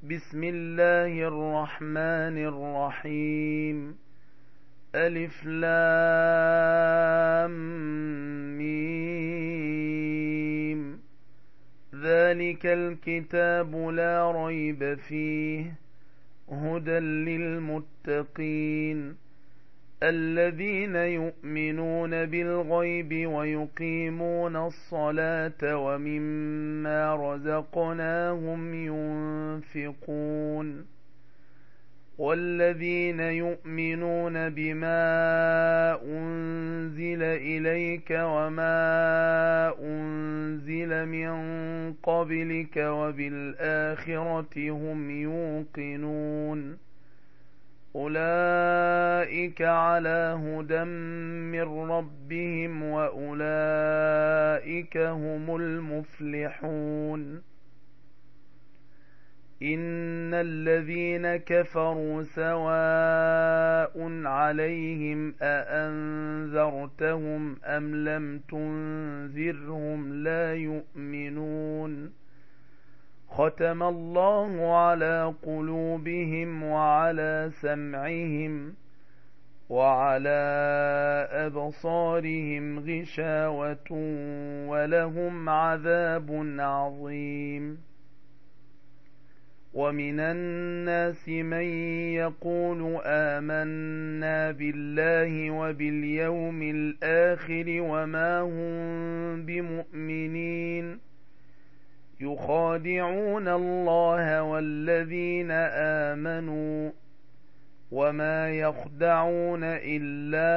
بسم الله الرحمن الرحيم. ألف لام ميم. ذلك الكتاب لا ريب فيه هدى للمتقين الذين يؤمنون بالغيب ويقيمون الصلاة ومما رزقناهم ينفقون والذين يؤمنون بما أنزل إليك وما أنزل من قبلك وبالآخرة هم يوقنون أولئك على هدى من ربهم وأولئك هم المفلحون. إن الذين كفروا سواء عليهم أأنذرتهم أم لم تنذرهم لا يؤمنون. ختم الله على قلوبهم وعلى سمعهم وعلى أبصارهم غشاوة ولهم عذاب عظيم. ومن الناس من يقول آمنا بالله وباليوم الآخر وما هم بمؤمنين يخادعون الله والذين آمنوا وما يخدعون إلا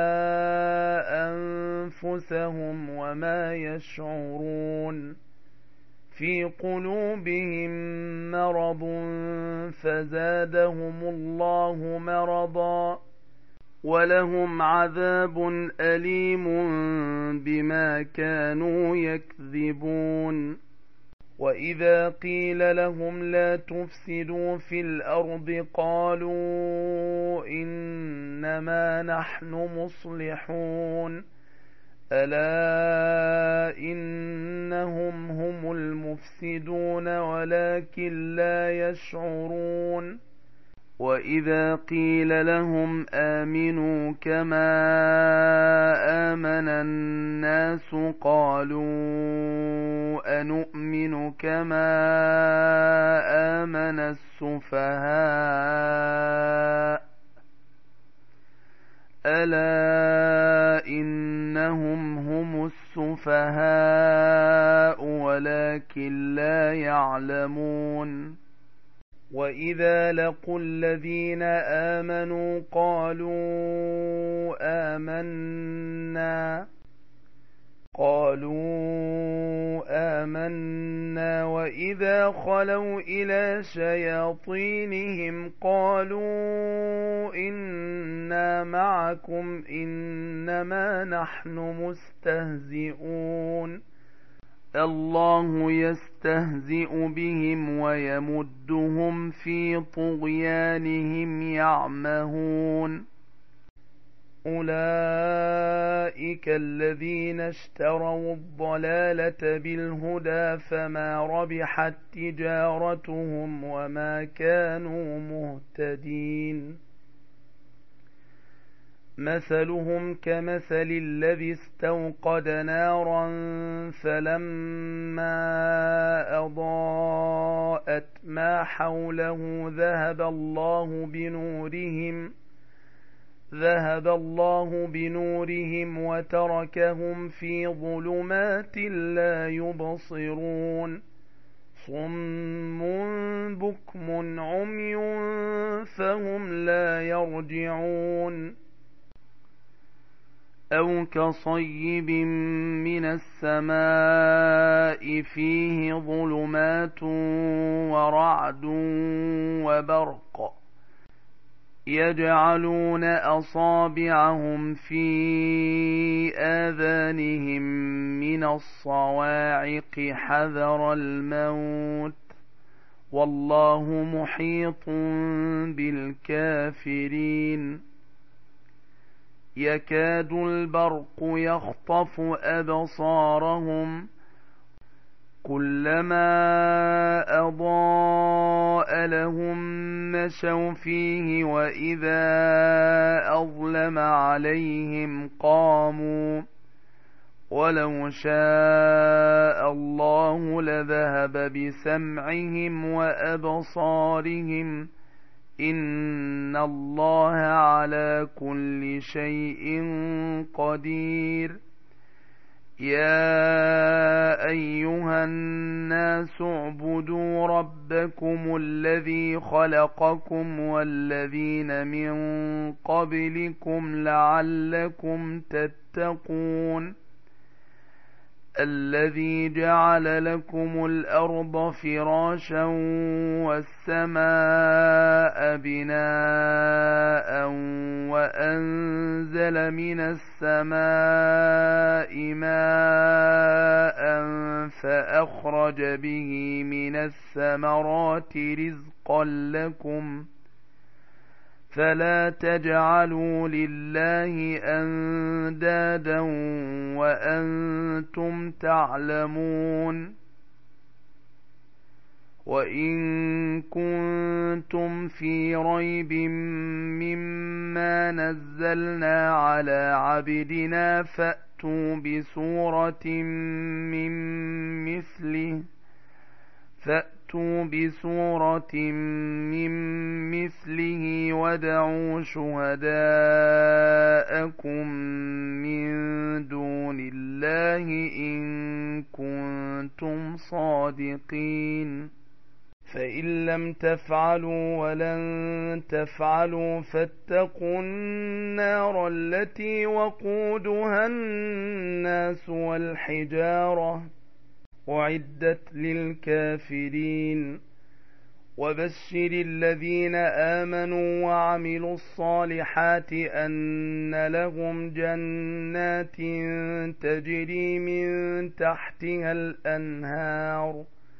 أنفسهم وما يشعرون. في قلوبهم مرض فزادهم الله مرضا ولهم عذاب أليم بما كانوا يكذبون. وإذا قيل لهم لا تفسدوا في الأرض قالوا إنما نحن مصلحون ألا إنهم هم المفسدون ولكن لا يشعرون. وإذا قيل لهم آمنوا كما آمن الناس قالوا أنؤمن كما آمن السفهاء ألا إنهم هم السفهاء ولكن لا يعلمون. وإذا لقوا الذين آمنوا قالوا آمنا وإذا خلوا إلى شياطينهم قالوا إنا معكم إنما نحن مستهزئون. الله يستهزئ بهم ويمدهم في طغيانهم يعمهون. أولئك الذين اشتروا الضلالة بالهدى فما ربحت تجارتهم وما كانوا مهتدين. مثلهم كمثل الذي استوقد نارا فلما أضاءت ما حوله ذهب الله بنورهم وتركهم في ظلمات لا يبصرون. صم بكم عمي فهم لا يرجعون. أو كصيب من السماء فيه ظلمات ورعد وبرق يجعلون أصابعهم في آذانهم من الصواعق حذر الموت والله محيط بالكافرين. يكاد البرق يخطف أبصارهم كلما أضاء لهم مشوا فيه وإذا أظلم عليهم قاموا ولو شاء الله لذهب بسمعهم وأبصارهم إن الله على كل شيء قدير يا أيها الناس اعبدوا ربكم الذي خلقكم والذين من قبلكم لعلكم تتقون الذي جعل لكم الأرض فراشا والسماء بناء وأنزل من السماء ماء فأخرج به من الثمرات رزقا لكم فلا تجعلوا لله أندادا وأنتم تعلمون وإن كنتم في ريب مما نزلنا على عبدنا فأتوا بسورة من مثله وادعوا شهداءكم من دون الله إن كنتم صادقين فإن لم تفعلوا ولن تفعلوا فاتقوا النار التي وقودها الناس والحجارة أعدت للكافرين وبشر الذين آمنوا وعملوا الصالحات أن لهم جنات تجري من تحتها الأنهار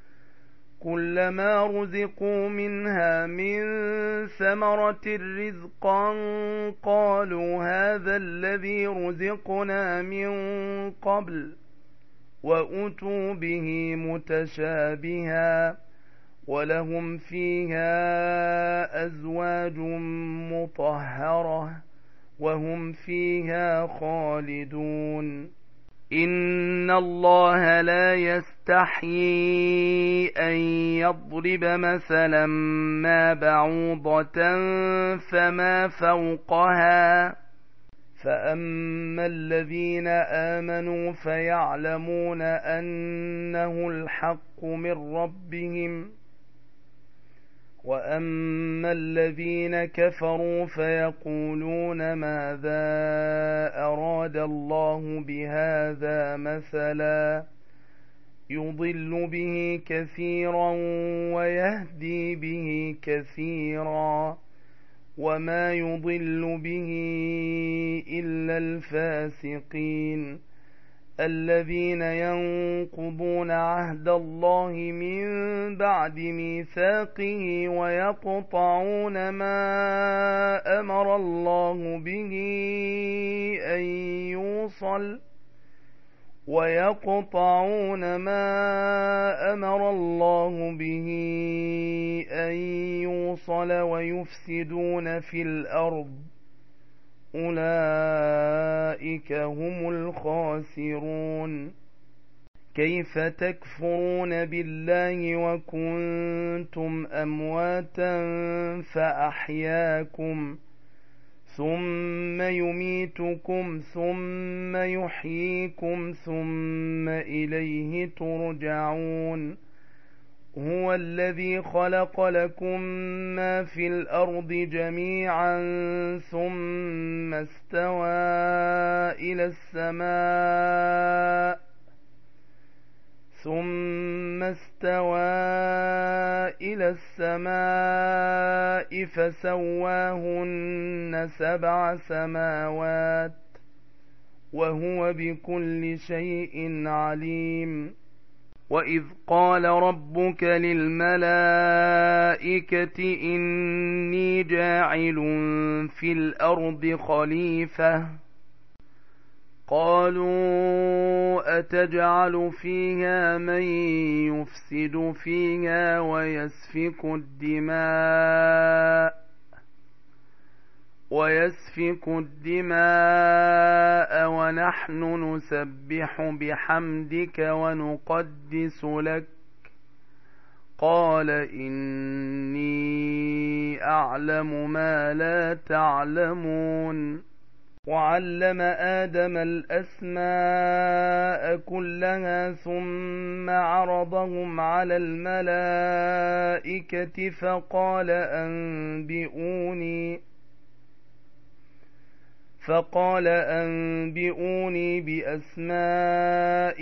كلما رزقوا منها من ثمرة رزقا قالوا هذا الذي رزقنا من قبل وأتوا به متشابها ولهم فيها أزواج مطهرة وهم فيها خالدون إن الله لا يستحيي أن يضرب مثلا ما بعوضة فما فوقها فأما الذين آمنوا فيعلمون أنه الحق من ربهم وأما الذين كفروا فيقولون ماذا أراد الله بهذا مثلا يضل به كثيرا ويهدي به كثيرا وما يضل به إلا الفاسقين الذين ينقضون عهد الله من بعد ميثاقه ويقطعون ما أمر الله به أن يوصل ويفسدون في الأرض أولئك هم الخاسرون كيف تكفرون بالله وكنتم أمواتا فأحياكم ثم يميتكم ثم يحييكم ثم إليه ترجعون هو الذي خلق لكم ما في الأرض جميعا ثم استوى إلى السماء فسواهن 7 سماوات وهو بكل شيء عليم وإذ قال ربك للملائكة إني جاعل في الأرض خليفة قالوا أتجعل فيها من يفسد فيها ويسفك الدماء ونحن نسبح بحمدك ونقدس لك قال إني أعلم ما لا تعلمون وعلم آدم الأسماء كلها ثم عرضهم على الملائكة فقال أنبئوني بأسماء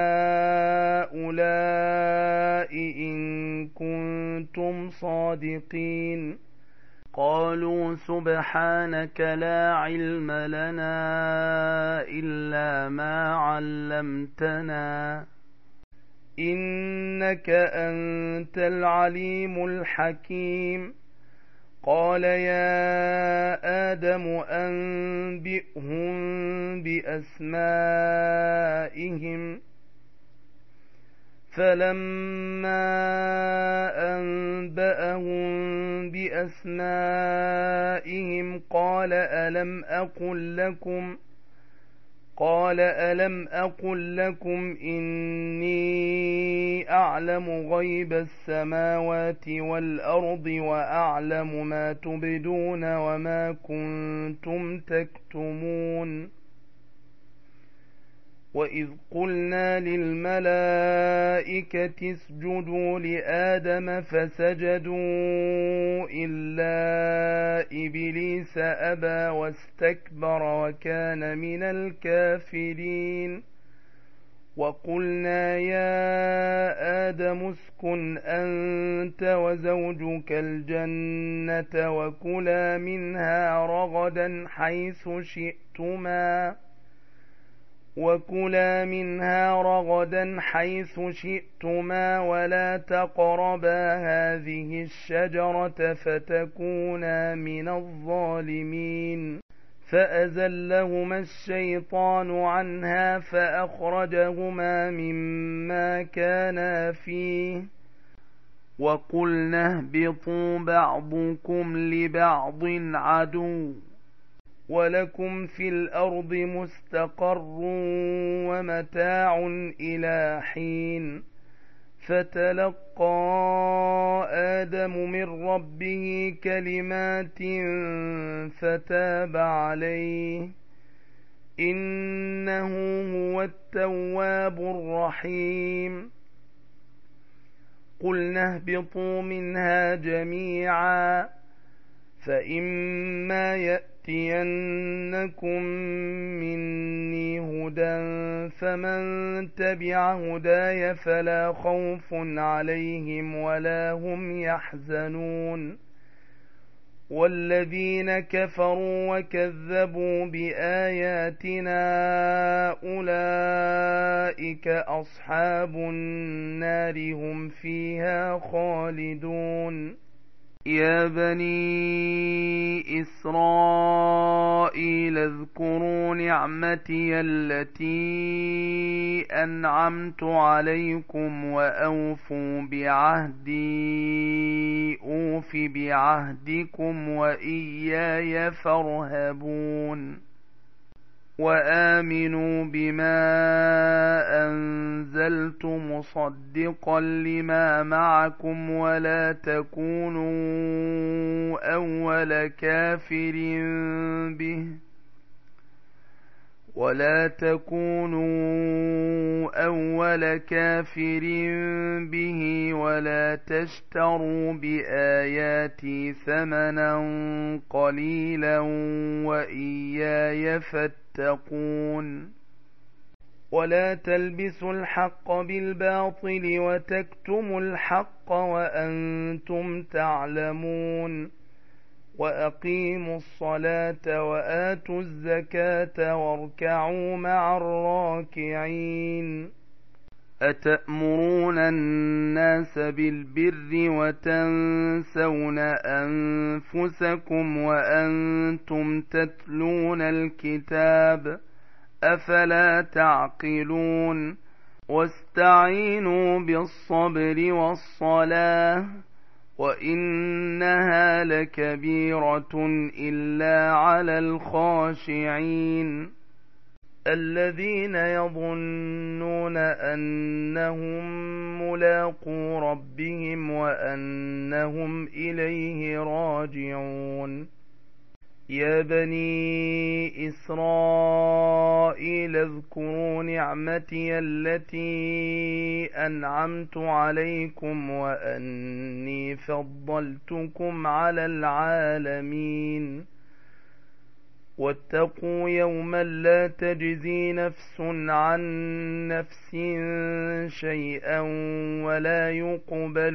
هؤلاء إن كنتم صادقين قالوا سبحانك لا علم لنا إلا ما علمتنا إنك أنت العليم الحكيم قال يا آدم أنبئهم بأسمائهم فلما أنبأهم بأسمائهم قال ألم أقل لكم إني أعلم غيب السماوات والأرض وأعلم ما تبدون وما كنتم تكتمون وإذ قلنا للملائكة اسجدوا لآدم فسجدوا إلا إبليس أبى واستكبر وكان من الكافرين وقلنا يا آدم اسكن أنت وزوجك الجنة وكلا منها رغدا حيث شئتما ولا تقربا هذه الشجرة فتكونا من الظالمين فأزلهما الشيطان عنها فأخرجهما مما كانا فيه وقلنا اهبطوا بعضكم لبعض عدو ولكم في الأرض مستقر ومتاع إلى حين فتلقى آدم من ربه كلمات فتاب عليه إنه هو التواب الرحيم قلنا اهبطوا منها جميعا فإما يأتينكم مني هدى فمن تبع هداي فلا خوف عليهم ولا هم يحزنون والذين كفروا وكذبوا بآياتنا أولئك أصحاب النار هم فيها خالدون يا بني إسرائيل اذكروا نعمتي التي أنعمت عليكم وأوفوا بعهدي أوف بعهدكم وإياي فارهبون وآمنوا بما أنزلت مصدقا لما معكم ولا تكونوا أول كافر به ولا تشتروا بآياتي ثمنا قليلا وإياي فاتقون ولا تلبسوا الحق بالباطل وتكتموا الحق وأنتم تعلمون وأقيموا الصلاة وآتوا الزكاة واركعوا مع الراكعين أتأمرون الناس بالبر وتنسون أنفسكم وأنتم تتلون الكتاب أفلا تعقلون واستعينوا بالصبر والصلاة وإنها لكبيرة إلا على الخاشعين الذين يظنون أنهم ملاقو ربهم وأنهم إليه راجعون يا بني إسرائيل اذكروا نعمتي التي أنعمت عليكم وأني فضلتكم على العالمين واتقوا يوما لا تجزي نفس عن نفس شيئا ولا يقبل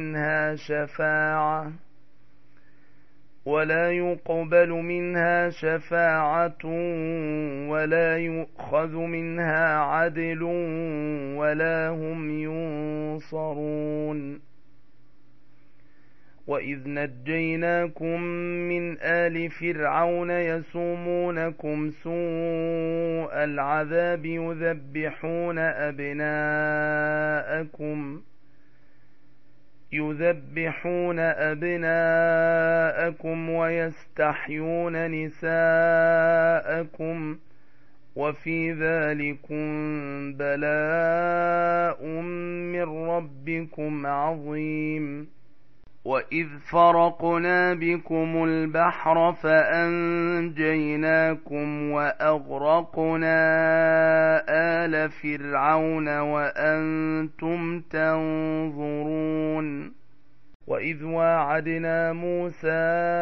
منها شفاعة ولا يؤخذ منها عدل ولا هم ينصرون وإذ نجيناكم من آل فرعون يسومونكم سوء العذاب يذبحون أبناءكم ويستحيون نساءكم وفي ذلكم بلاء من ربكم عظيم وإذ فرقنا بكم البحر فأنجيناكم وأغرقنا آل فرعون وأنتم تنظرون وإذ واعدنا موسى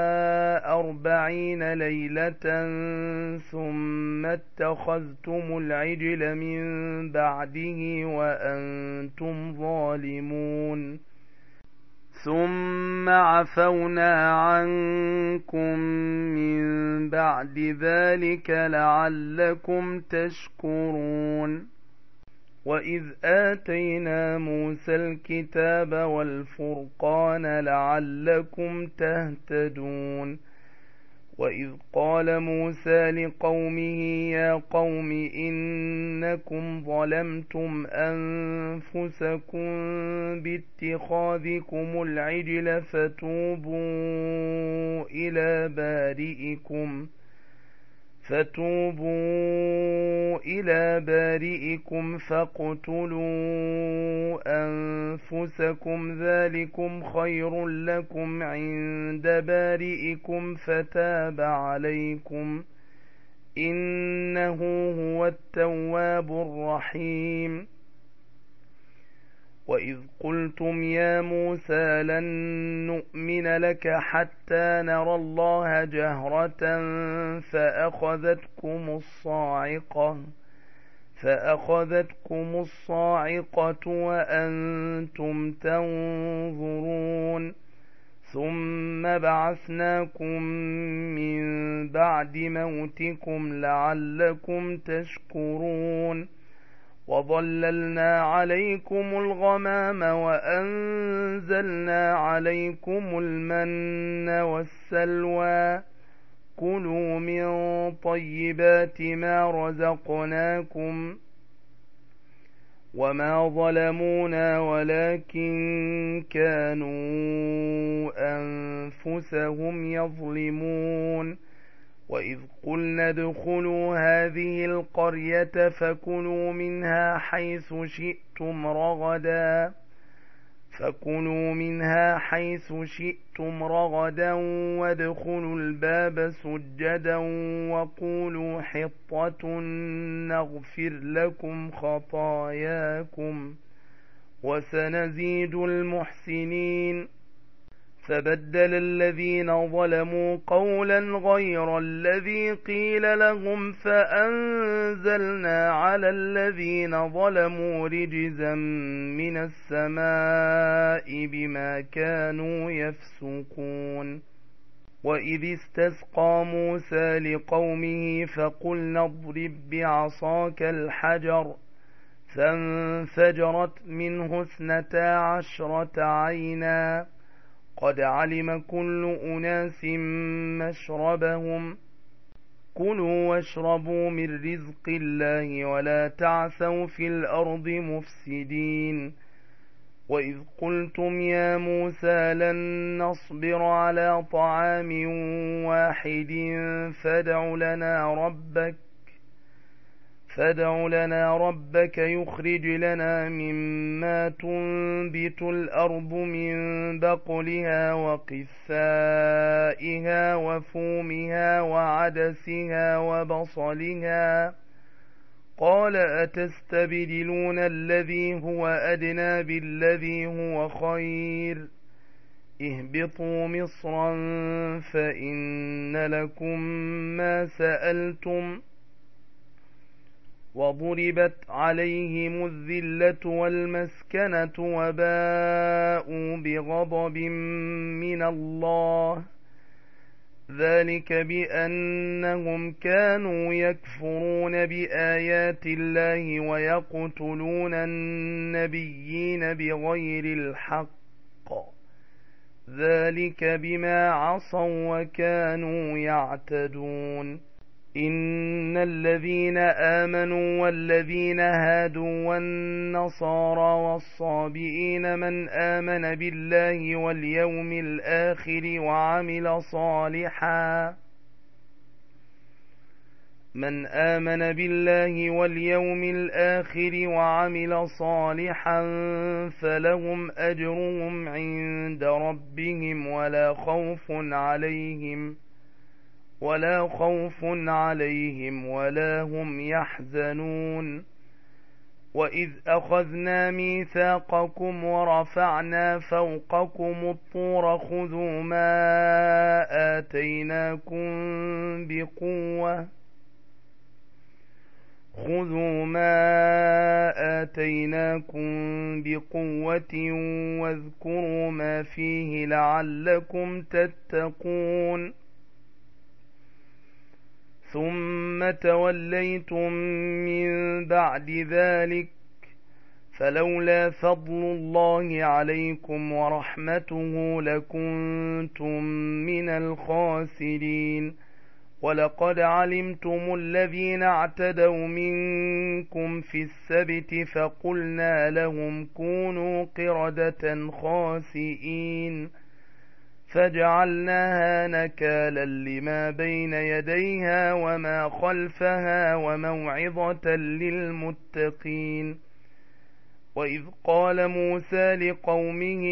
40 ليلة ثم اتخذتم العجل من بعده وأنتم ظالمون ثم عفونا عنكم من بعد ذلك لعلكم تشكرون وإذ آتينا موسى الكتاب والفرقان لعلكم تهتدون وإذ قال موسى لقومه يا قوم إنكم ظلمتم أنفسكم باتخاذكم العجل فتوبوا إلى بارئكم فاقتلوا أنفسكم ذلكم خير لكم عند بارئكم فتاب عليكم إنه هو التواب الرحيم وإذ قلتم يا موسى لن نؤمن لك حتى نرى الله جهرة فأخذتكم الصاعقة وأنتم تنظرون ثم بعثناكم من بعد موتكم لعلكم تشكرون وظللنا عليكم الغمام وأنزلنا عليكم المن والسلوى كلوا من طيبات ما رزقناكم وما ظلمونا ولكن كانوا أنفسهم يظلمون وإذ قلنا ادخلوا هذه القرية فكلوا منها حيث شئتم رغدا وادخلوا الباب سجدا وقولوا حطة نغفر لكم خطاياكم وسنزيد المحسنين فبدل الذين ظلموا قولا غير الذي قيل لهم فأنزلنا على الذين ظلموا رجزا من السماء بما كانوا يفسقون وإذ استسقى موسى لقومه فقلنا اضرب بعصاك الحجر فانفجرت منه 12 عينا قد علم كل أناس مشربهم كلوا واشربوا من رزق الله ولا تعثوا في الأرض مفسدين وإذ قلتم يا موسى لن نصبر على طعام واحد فادع لنا ربك يخرج لنا مما تنبت الأرض من بقلها وقثائها وفومها وعدسها وبصلها قال أتستبدلون الذي هو أدنى بالذي هو خير اهبطوا مصرا فإن لكم ما سألتم وضربت عليهم الذلة والمسكنة وباءوا بغضب من الله ذلك بأنهم كانوا يكفرون بآيات الله ويقتلون النبيين بغير الحق ذلك بما عصوا وكانوا يعتدون إن الذين آمنوا والذين هادوا والنصارى والصابئين من آمن بالله واليوم الآخر وعمل صالحا فلهم أجرهم عند ربهم ولا خوف عليهم ولا هم يحزنون وإذ أخذنا ميثاقكم ورفعنا فوقكم الطور خذوا ما آتيناكم بقوة واذكروا ما فيه لعلكم تتقون ثم توليتم من بعد ذلك فلولا فضل الله عليكم ورحمته لكنتم من الخاسرين ولقد علمتم الذين اعتدوا منكم في السبت فقلنا لهم كونوا قردة خاسئين فجعلناها نكالا لما بين يديها وما خلفها وموعظة للمتقين وإذ قال موسى لقومه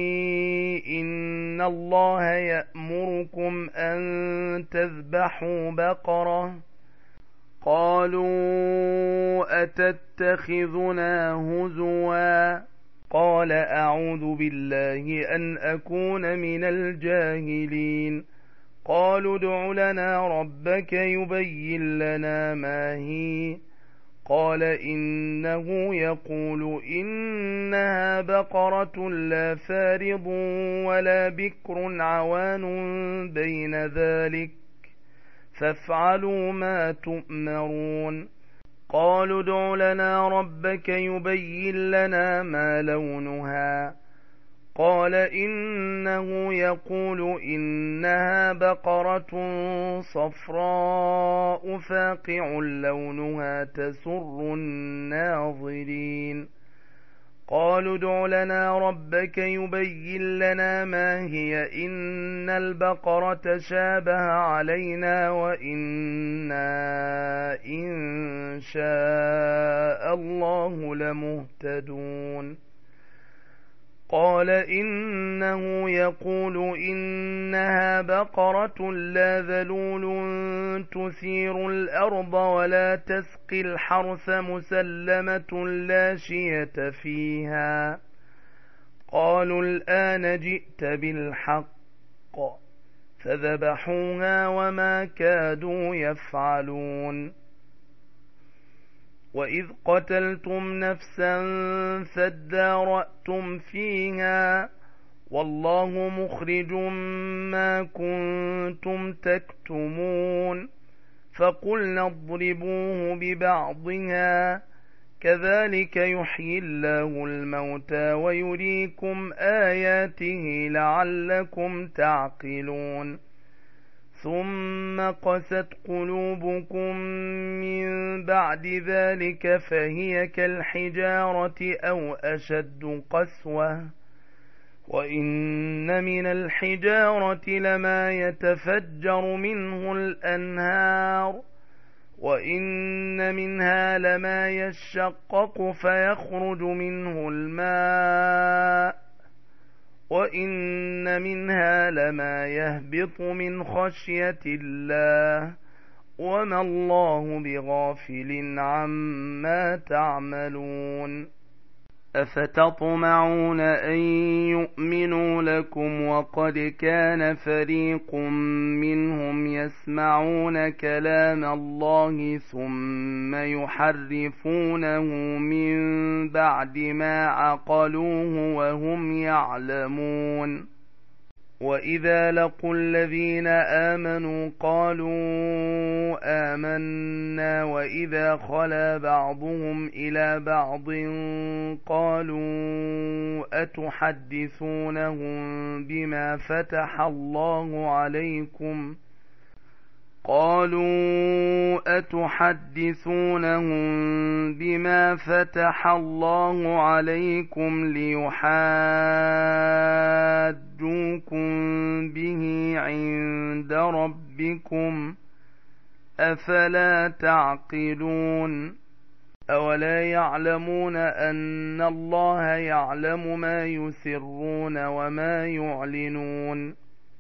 إن الله يأمركم أن تذبحوا بقرة قالوا أتتخذنا هزوا قال أعوذ بالله أن أكون من الجاهلين قالوا ادع لنا ربك يبين لنا ما هي قال إنه يقول إنها بقرة لا فارض ولا بكر عوان بين ذلك فافعلوا ما تؤمرون قالوا ادع لنا ربك يبين لنا ما لونها قال إنه يقول إنها بقرة صفراء فاقع لونها تسر الناظرين قالوا ادع لنا ربك يبين لنا ما هي إن البقرة شابه علينا وإنا إن شاء الله لمهتدون قال إنه يقول إنها بقرة لا ذلول تثير الأرض ولا تسقي الحرث مسلمة لا شية فيها قالوا الآن جئت بالحق فذبحوها وما كادوا يفعلون وإذ قتلتم نفسا فادارأتم فيها والله مخرج ما كنتم تكتمون فقلنا اضربوه ببعضها كذلك يحيي الله الموتى ويريكم آياته لعلكم تعقلون ثم قست قلوبكم من بعد ذلك فهي كالحجارة أو أشد قسوة وإن من الحجارة لما يتفجر منه الأنهار وإن منها لما يشقق فيخرج منه الماء وإن منها لما يهبط من خشية الله وما الله بغافل عما تعملون أفتطمعون أن يؤمنوا لكم وقد كان فريق منهم يسمعون كلام الله ثم يحرفونه من بعد ما عقلوه وهم يعلمون وإذا لقوا الذين آمنوا قالوا آمنا وإذا خلا بعضهم إلى بعض قالوا أتحدثونهم بما فتح الله عليكم ليحاجوكم به عند ربكم أفلا تعقلون أولا يعلمون أن الله يعلم ما يسرون وما يعلنون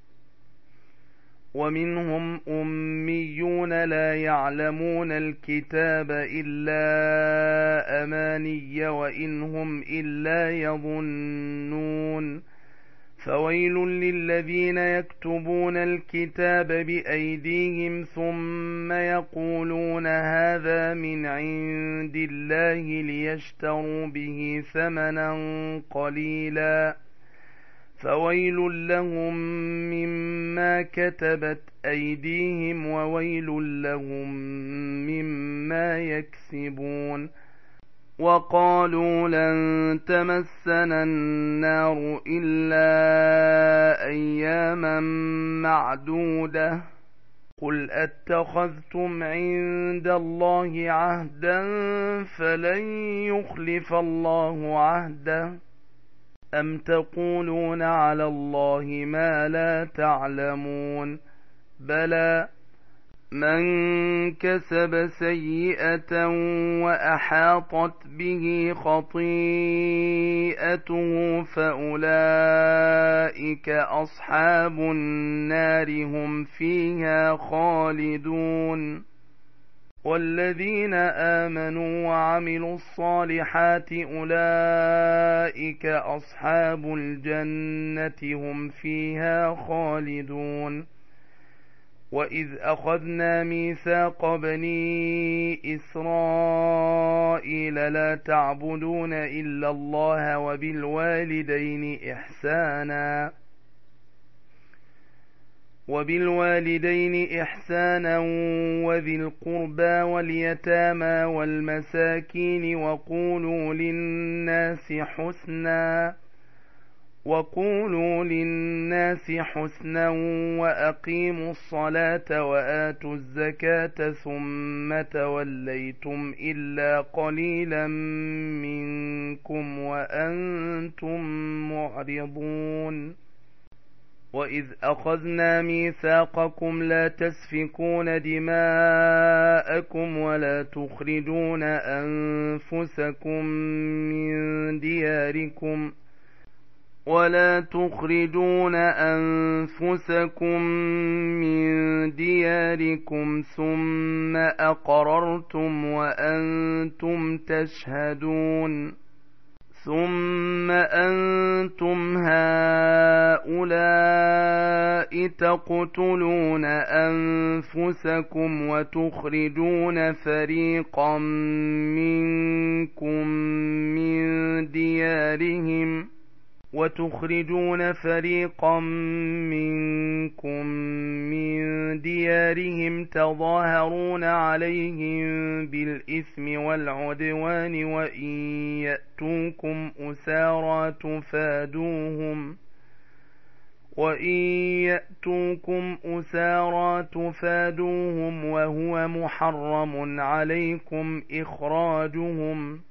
ومنهم أميون لا يعلمون الكتاب إلا أماني وإن هم إلا يظنون فويل للذين يكتبون الكتاب بأيديهم ثم يقولون هذا من عند الله ليشتروا به ثمنا قليلا فويل لهم مما كتبت أيديهم وويل لهم مما يكسبون وقالوا لن تمسنا النار إلا أياما معدودة قل أتخذتم عند الله عهدا فلن يخلف الله عهده أم تقولون على الله ما لا تعلمون بلى من كسب سيئة وأحاطت به خطيئته فأولئك أصحاب النار هم فيها خالدون والذين آمنوا وعملوا الصالحات أولئك أصحاب الجنة هم فيها خالدون وإذ أخذنا ميثاق بني إسرائيل لا تعبدون إلا الله وبالوالدين إحسانا وذي القربى واليتامى والمساكين وقولوا للناس حسنا وأقيموا الصلاة وآتوا الزكاة ثم توليتم إلا قليلا منكم وأنتم معرضون وإذ أخذنا ميثاقكم لا تسفكون دماءكم ولا تخرجون أنفسكم من دياركم ثم أقررتم وأنتم تشهدون ثم أنتم هؤلاء تقتلون أنفسكم وتخرجون فريقا منكم من ديارهم تظاهرون عليهم بالإثم والعدوان وإن يأتوكم وإن يأتوكم أسارى تفادوهم وهو محرم عليكم إخراجهم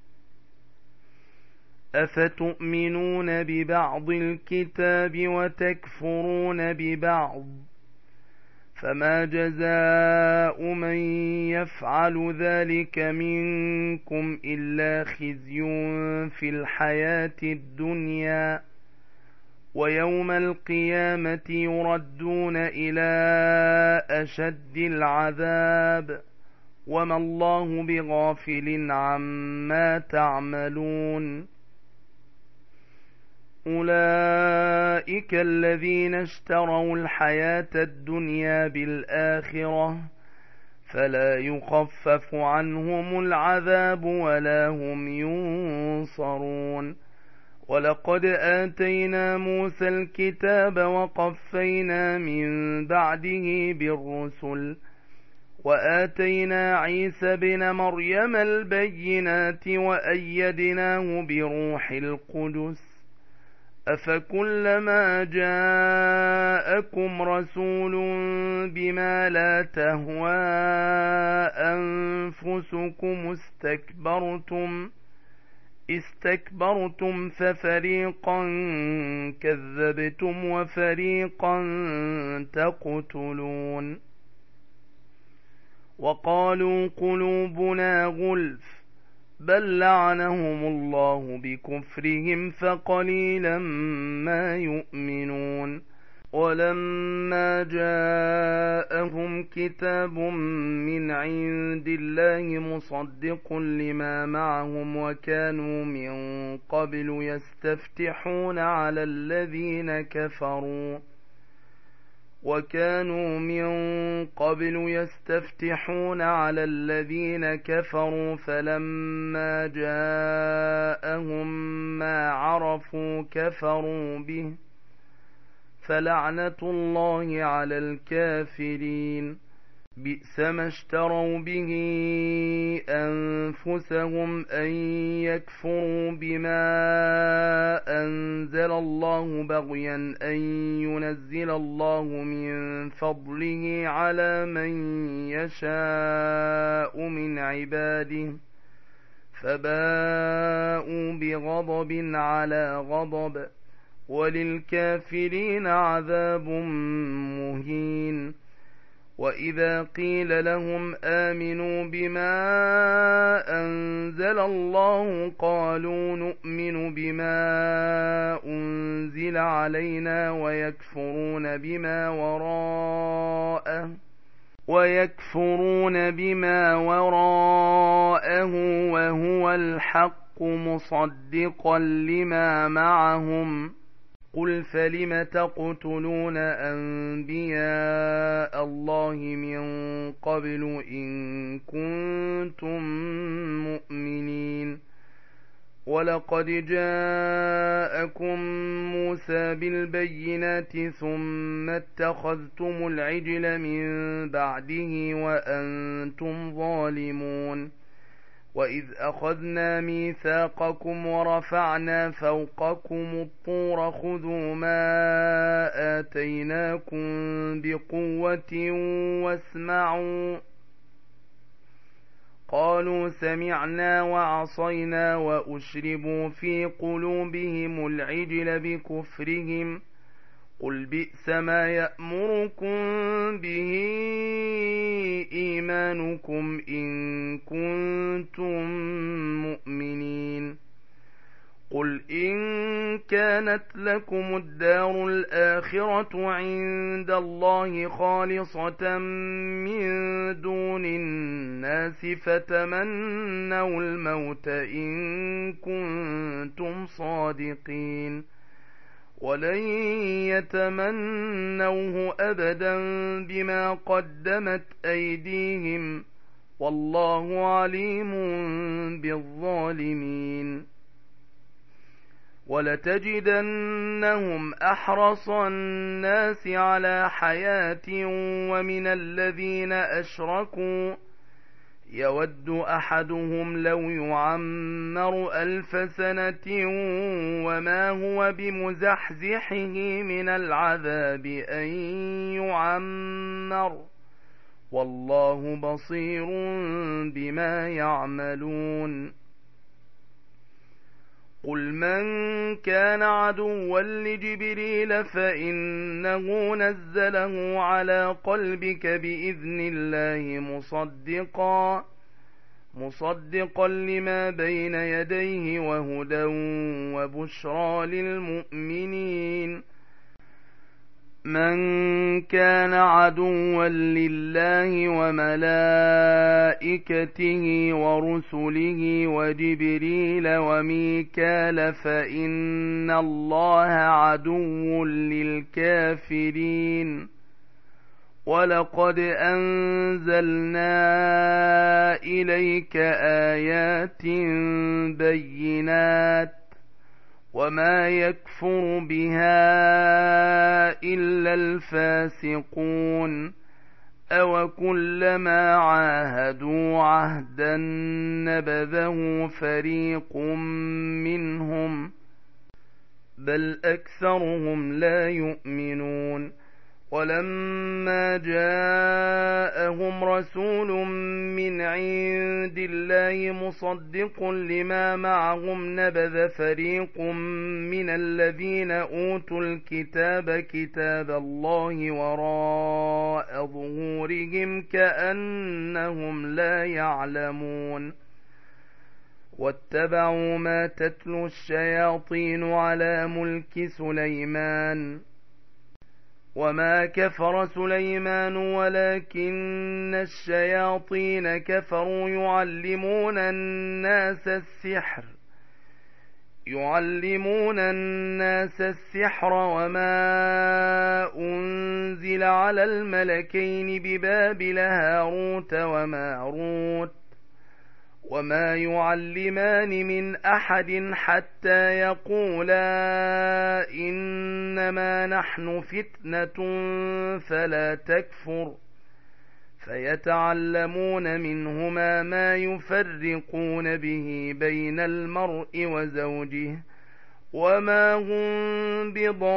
أفتؤمنون ببعض الكتاب وتكفرون ببعض فما جزاء من يفعل ذلك منكم إلا خزي في الحياة الدنيا ويوم القيامة يردون إلى أشد العذاب وما الله بغافل عما تعملون أولئك الذين اشتروا الحياة الدنيا بالآخرة فلا يخفف عنهم العذاب ولا هم ينصرون ولقد آتينا موسى الكتاب وقفينا من بعده بالرسل وآتينا عيسى بن مريم البينات وأيدناه بروح القدس أفكلما جاءكم رسول بما لا تهوى أنفسكم استكبرتم ففريقا كذبتم وفريقا تقتلون وقالوا قلوبنا غلف بل لعنهم الله بكفرهم فقليلا ما يؤمنون ولما جاءهم كتاب من عند الله مصدق لما معهم وكانوا من قبل يستفتحون على الذين كفروا فلما جاءهم ما عرفوا كفروا به فلعنة الله على الكافرين بئس ما اشتروا به أنفسهم أن يكفروا بما أنزل الله بغيا أن ينزل الله من فضله على من يشاء من عباده فباءوا بغضب على غضب وللكافرين عذاب مهين وإذا قيل لهم آمنوا بما أنزل الله قالوا نؤمن بما أنزل علينا ويكفرون بما وراءه وهو الحق مصدقا لما معهم قل فلم تقتلون أنبياء الله من قبل إن كنتم مؤمنين ولقد جاءكم موسى بالبينات ثم اتخذتم العجل من بعده وأنتم ظالمون وإذ أخذنا ميثاقكم ورفعنا فوقكم الطور خذوا ما آتيناكم بقوة واسمعوا قالوا سمعنا وعصينا وأشربوا في قلوبهم العجل بكفرهم قل بئس ما يأمركم به إيمانكم إن كنتم مؤمنين قل إن كانت لكم الدار الآخرة عند الله خالصة من دون الناس فتمنوا الموت إن كنتم صادقين ولن يتمنوه أبدا بما قدمت أيديهم والله عليم بالظالمين ولتجدنهم أحرص الناس على حياة ومن الذين أشركوا يود أحدهم لو يعمر 1000 سنة وما هو بمزحزحه من العذاب أن يعمر والله بصير بما يعملون قل من كان عدوا لجبريل فإنه نزله على قلبك بإذن الله مصدقا لما بين يديه وهدى وبشرى للمؤمنين من كان عدوا لله وملائكته ورسله وجبريل وميكال فإن الله عدو للكافرين ولقد أنزلنا إليك آيات بينات وما يكفر بها إلا الفاسقون أوكلما عاهدوا عهدا نبذه فريق منهم بل أكثرهم لا يؤمنون ولما جاءهم رسول من عند الله مصدق لما معهم نبذ فريق من الذين أوتوا الكتاب كتاب الله وراء ظهورهم كأنهم لا يعلمون واتبعوا ما تتلو الشياطين على ملك سليمان وما كفر سليمان ولكن الشياطين كفروا يعلمون الناس السحر وما أنزل على الملكين ببابل هاروت وماروت وما يعلمان من أحد حتى يقولا إنما نحن فتنة فلا تكفر فيتعلمون منهما ما يفرقون به بين المرء وزوجه وما هم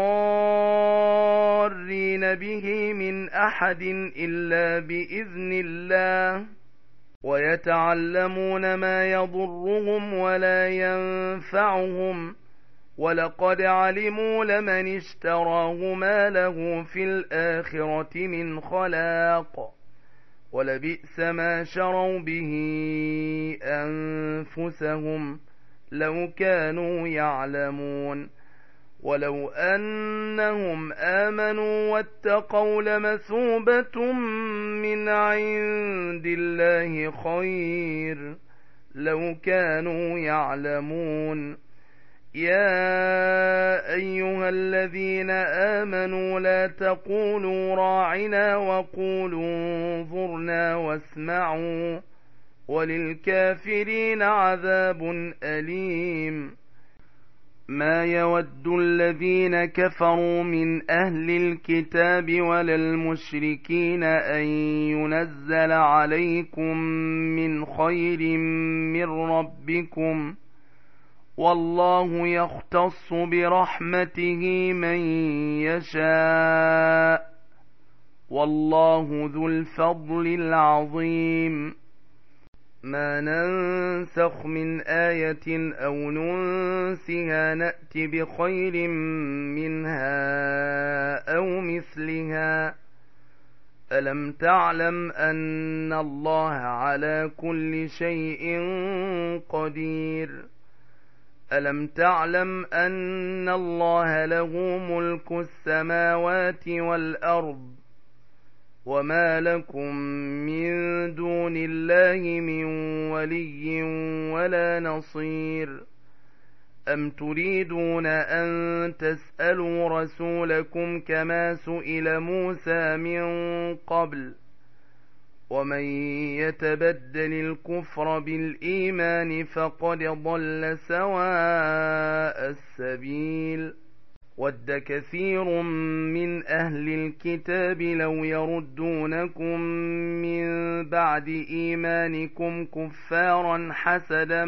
بضارين به من أحد إلا بإذن الله ويتعلمون ما يضرهم ولا ينفعهم ولقد علموا لمن اشتراه ما له في الآخرة من خلاق ولبئس ما شروا به أنفسهم لو كانوا يعلمون ولو أنهم آمنوا واتقوا لمثوبة من عند الله خير لو كانوا يعلمون يا أيها الذين آمنوا لا تقولوا راعنا وقولوا انظرنا واسمعوا وللكافرين عذاب أليم ما يود الذين كفروا من أهل الكتاب ولا المشركين أن ينزل عليكم من خير من ربكم والله يختص برحمته من يشاء والله ذو الفضل العظيم ما ننسخ من آية أو ننسها نأت بخير منها أو مثلها ألم تعلم أن الله على كل شيء قدير ألم تعلم أن الله له ملك السماوات والأرض وما لكم من دون الله من ولي ولا نصير أم تريدون أن تسألوا رسولكم كما سئل موسى من قبل ومن يتبدل الكفر بالإيمان فقد ضل سواء السبيل وَدَّ كَثِيرٌ مِّنْ أَهْلِ الْكِتَابِ لَوْ يَرُدُّونَكُم مِّن بَعْدِ إِيمَانِكُمْ كُفَّارًا حَسَدًا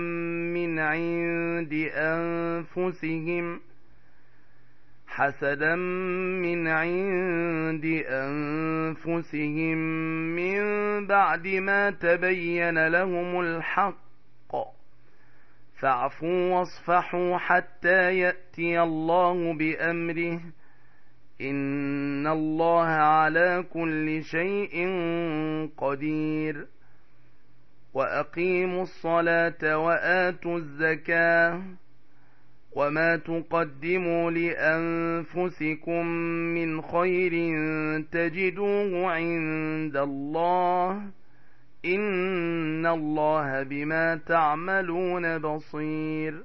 مِّنْ عِندِ أَنفُسِهِم مِّن بَعْدِ مَا تَبَيَّنَ لَهُمُ الْحَقُّ، فاعفوا واصفحوا حتى يأتي الله بأمره، إن الله على كل شيء قدير. وأقيموا الصلاة وآتوا الزكاة، وما تقدموا لأنفسكم من خير تجدوه عند الله، إن الله بما تعملون بصير.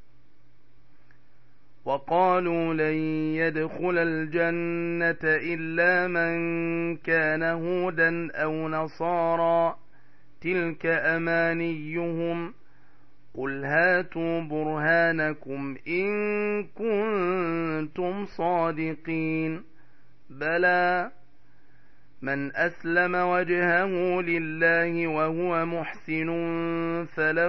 وقالوا لن يدخل الجنة إلا من كان هودا أو نصارى، تلك أمانيهم، قل هاتوا برهانكم إن كنتم صادقين، بلى من أسلم وجهه لله وهو محسن فله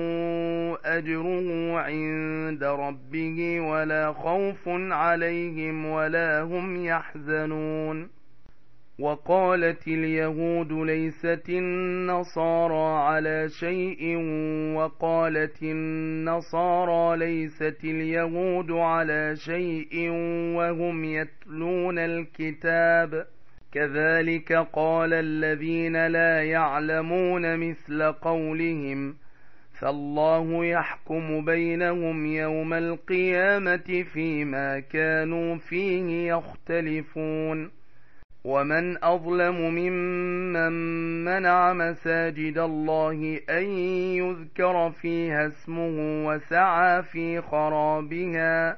أجره عند ربه ولا خوف عليهم ولا هم يحزنون. وقالت اليهود ليست النصارى على شيء، وقالت النصارى ليست اليهود على شيء وهم يتلون الكتاب، كذلك قال الذين لا يعلمون مثل قولهم، فالله يحكم بينهم يوم القيامة فيما كانوا فيه يختلفون. ومن أظلم ممن منع مساجد الله أن يذكر فيها اسمه وسعى في خرابها،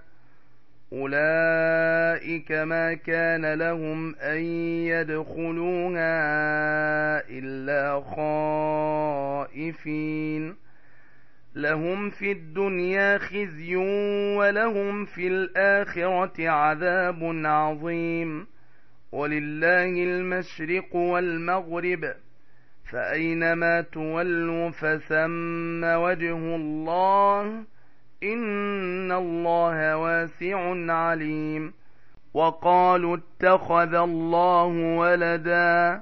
أولئك ما كان لهم أن يدخلوها إلا خائفين، لهم في الدنيا خزي ولهم في الآخرة عذاب عظيم. ولله المشرق والمغرب، فأينما تولوا فثم وجه الله، إن الله واسع عليم. وقالوا اتخذ الله ولدا،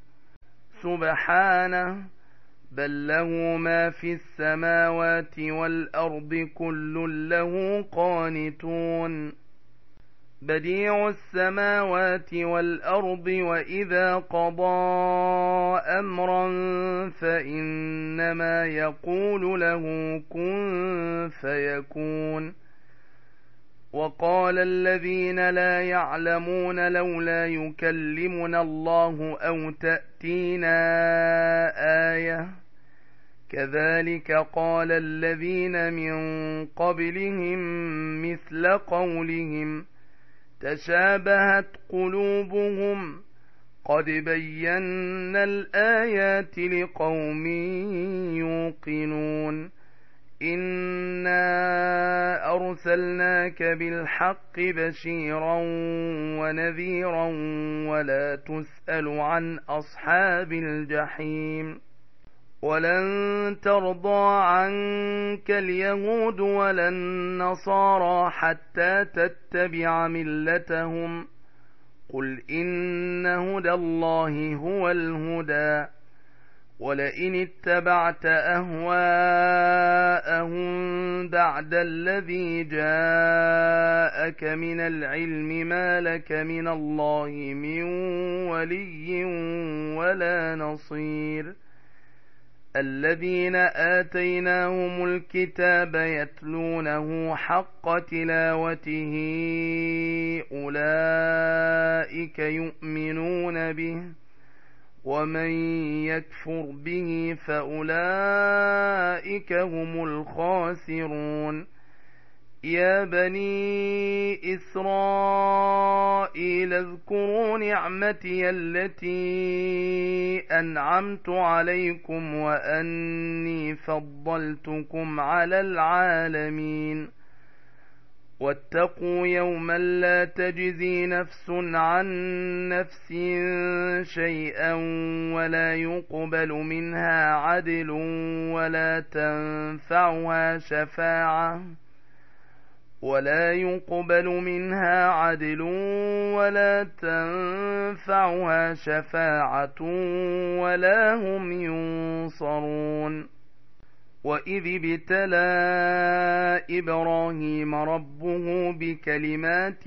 سبحانه، بل له ما في السماوات والأرض كل له قانتون، بديع السماوات والأرض، وإذا قضى أمرا فإنما يقول له كن فيكون. وقال الذين لا يعلمون لولا يكلمنا الله أو تأتينا آية، كذلك قال الذين من قبلهم مثل قولهم، تشابهت قلوبهم، قد بينا الآيات لقوم يوقنون. إنا أرسلناك بالحق بشيرا ونذيرا ولا تسأل عن أصحاب الجحيم. ولن ترضى عنك اليهود ولا النصارى حتى تتبع ملتهم، قل إن هدى الله هو الهدى، ولئن اتبعت أهواءهم بعد الذي جاءك من العلم ما لك من الله من ولي ولا نصير. الذين آتيناهم الكتاب يتلونه حق تلاوته أولئك يؤمنون به، ومن يكفر به فأولئك هم الخاسرون. يا بني إسرائيل اذكروا نعمتي التي أنعمت عليكم وأني فضلتكم على العالمين. واتقوا يوما لا تجزي نفس عن نفس شيئا ولا يقبل منها عدل ولا تنفعها شفاعة ولا هم ينصرون. وإذ ابتلى إبراهيم ربه بكلمات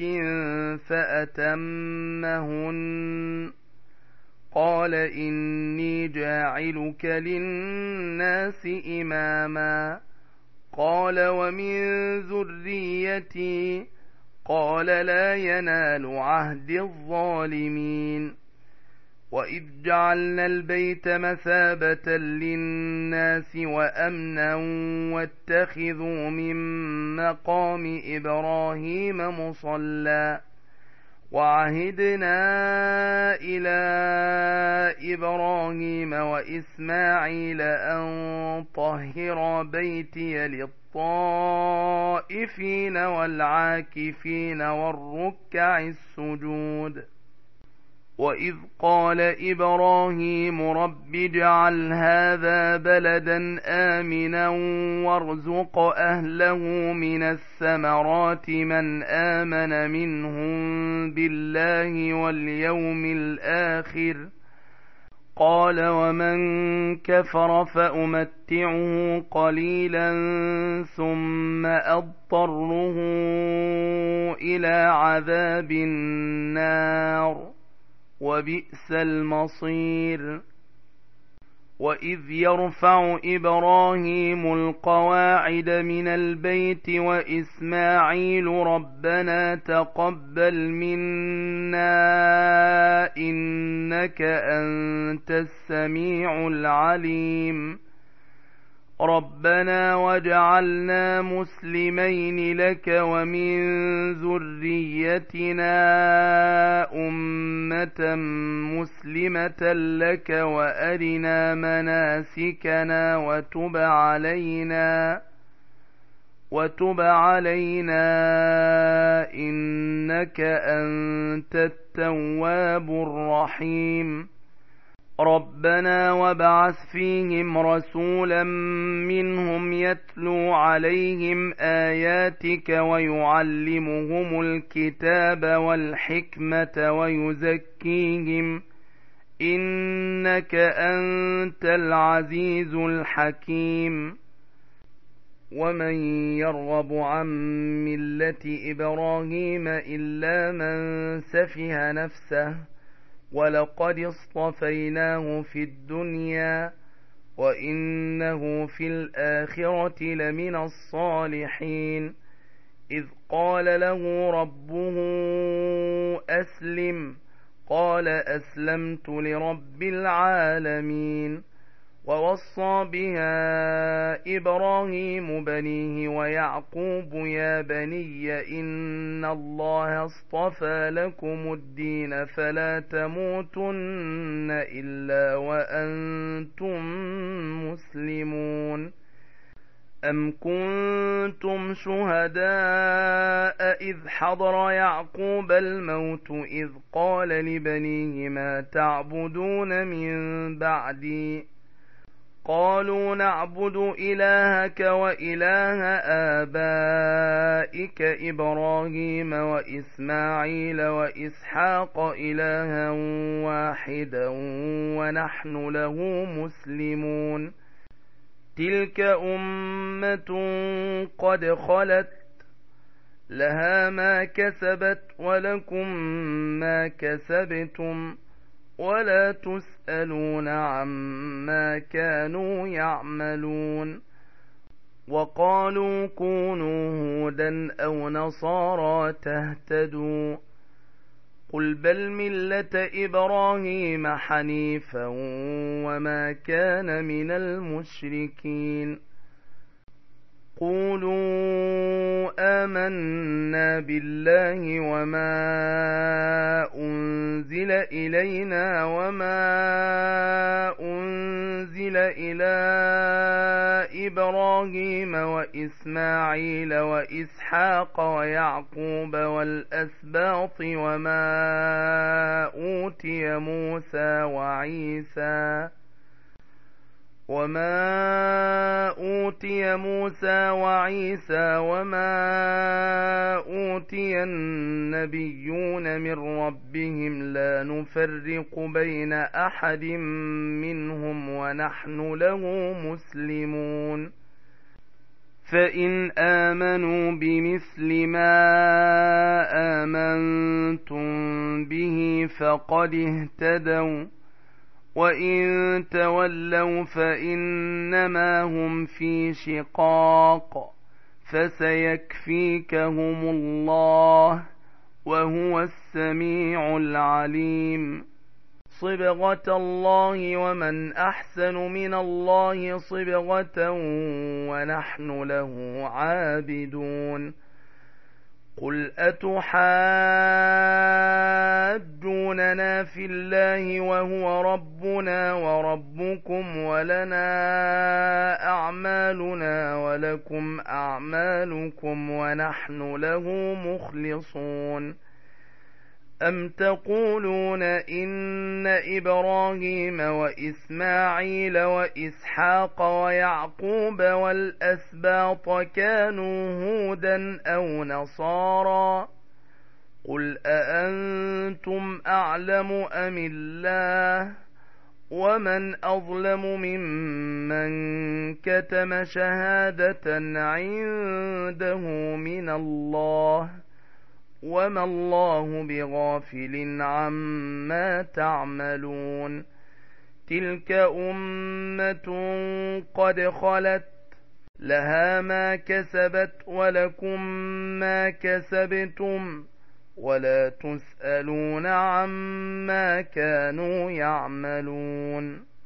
فأتمهن قال إني جاعلك للناس إماما قال ومن ذريتي قال لا ينال عهد الظالمين. وإذ جعلنا البيت مثابة للناس وأمنا واتخذوا من مقام إبراهيم مصلى وعهدنا إلى إبراهيم وإسماعيل أن طهر بيتي للطائفين والعاكفين والركع السجود. وإذ قال إبراهيم رب اجعل هذا بلدا آمنا وارزق أهله من الثمرات من آمن منهم بالله واليوم الآخر قال ومن كفر فأمتعه قليلا ثم أضطره إلى عذاب النار وبئس المصير. وإذ يرفع إبراهيم القواعد من البيت وإسماعيل ربنا تقبل منا إنك أنت السميع العليم ربنا واجعلنا مسلمين لك ومن ذريتنا أمة مسلمة لك وأرنا مناسكنا وتب علينا إنك أنت التواب الرحيم. ربنا وابعث فيهم رسولا منهم يتلو عليهم آياتك ويعلمهم الكتاب والحكمة ويزكيهم إنك أنت العزيز الحكيم. ومن يرغب عن ملة إبراهيم إلا من سفه نفسه ولقد اصطفيناه في الدنيا وإنه في الآخرة لمن الصالحين. إذ قال له ربه أسلم قال أسلمت لرب العالمين. ووصى بها إبراهيم بنيه ويعقوب يا بني إن الله اصطفى لكم الدين فلا تموتن إلا وأنتم مسلمون. أم كنتم شهداء إذ حضر يعقوب الموت إذ قال لبنيه ما تعبدون من بعدي قالوا نعبد إلهك وإله آبائك إبراهيم وإسماعيل وإسحاق إلها واحدا ونحن له مسلمون. تلك أمة قد خلت لها ما كسبت ولكم ما كسبتم ولا تسألون عما كانوا يعملون. وقالوا كونوا هودا أو نصارى تهتدوا قل بل ملة إبراهيم حنيفا وما كان من المشركين. قولوا آمنا بالله وما أنزل إلينا وما أنزل إلى إبراهيم وإسماعيل وإسحاق ويعقوب والأسباط وما أوتي موسى وعيسى وما أوتي النبيون من ربهم لا نفرق بين أحد منهم ونحن له مسلمون فإن آمنوا بمثل ما آمنتم به فقد اهتدوا وإن تولوا فإنما هم في شقاق فسيكفيكهم الله وهو السميع العليم صبغة الله ومن أحسن من الله صبغة ونحن له عابدون قل أتحاجوننا في الله وهو ربنا وربكم ولنا أعمالنا ولكم أعمالكم ونحن له مخلصون أم تقولون إن إبراهيم وإسماعيل وإسحاق ويعقوب والأسباط كانوا هودا أو نصارى قل أأنتم أعلم أم الله ومن أظلم ممن كتم شهادة عنده من الله وما الله بغافل عما تعملون تلك أمة قد خلت لها ما كسبت ولكم ما كسبتم ولا تسألون عما كانوا يعملون